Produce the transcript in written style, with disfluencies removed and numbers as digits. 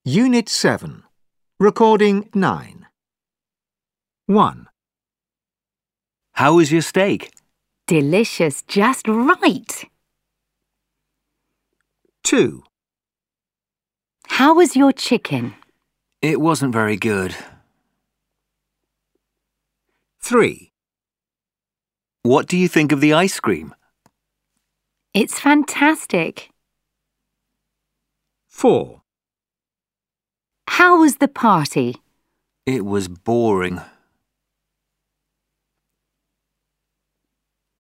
Unit 7. Recording 9. 1, How was your steak? Delicious, just right. 2, How was your chicken? It wasn't very good. 3, What do you think of the ice cream? It's fantastic. 4. How was the party? It was boring.